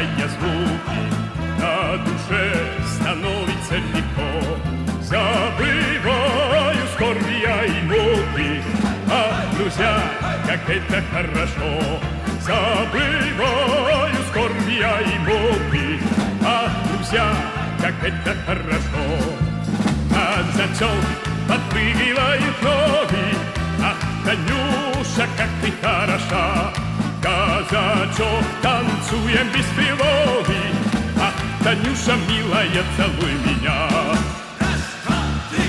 казачкая звуки, на душе становится легко. Забываю скорби я и муки, а друзья, как это хорошо. Забываю скорби я и муки, а друзья, как это хорошо. Казачок подпрыгивают ноги, ах, Танюша, как ты хороша. Казачок, танцуем без тревоги, ах, Танюша, милая, целуй меня. Раз, два, три.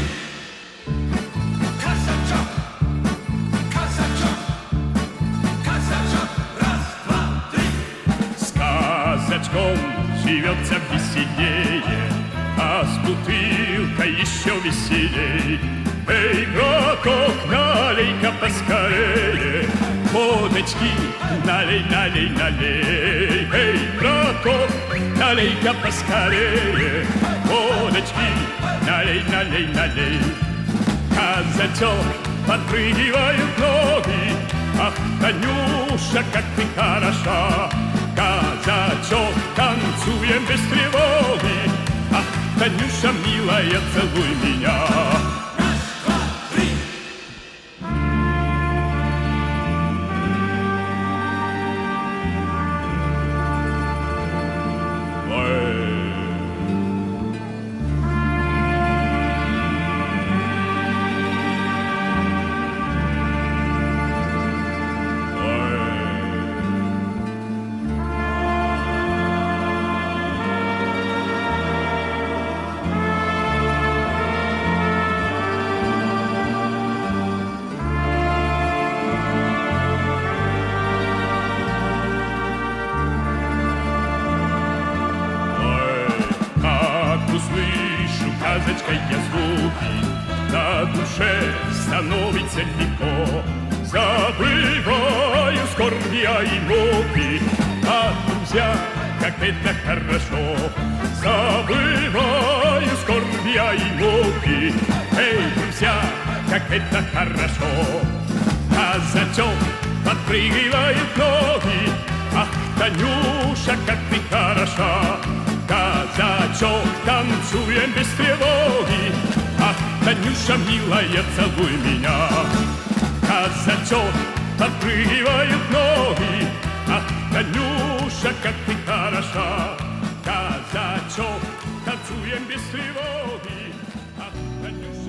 Казачок, казачок, казачок. Раз, два, три. С казачком живется веселее, а с бутылкой еще веселей. Эй, браток, налей-ка поскорее, водочки налей, налей, налей. Эй, браток, налей-ка поскорее, водочки налей, налей, налей. Казачок, подпрыгивают ноги, ах, Танюша, как ты хороша. Казачок, танцуем без тревоги, ах, Танюша, милая, целуй меня. Услышу казачкой я звуки, на душе становится легко. Забываю скорби я и муки, а друзья, как это хорошо. Забываю скорби я и муки, эй, друзья, как это хорошо. Казачок подпрыгивает ноги, ах, Танюша, как ты хороша. Казачок, танцуем без тревоги, ах, Танюша, милая, целуй меня. Казачок, подпрыгивают ноги, ах, Танюша, как ты хороша. Казачок, танцуем без тревоги, ах, Танюша.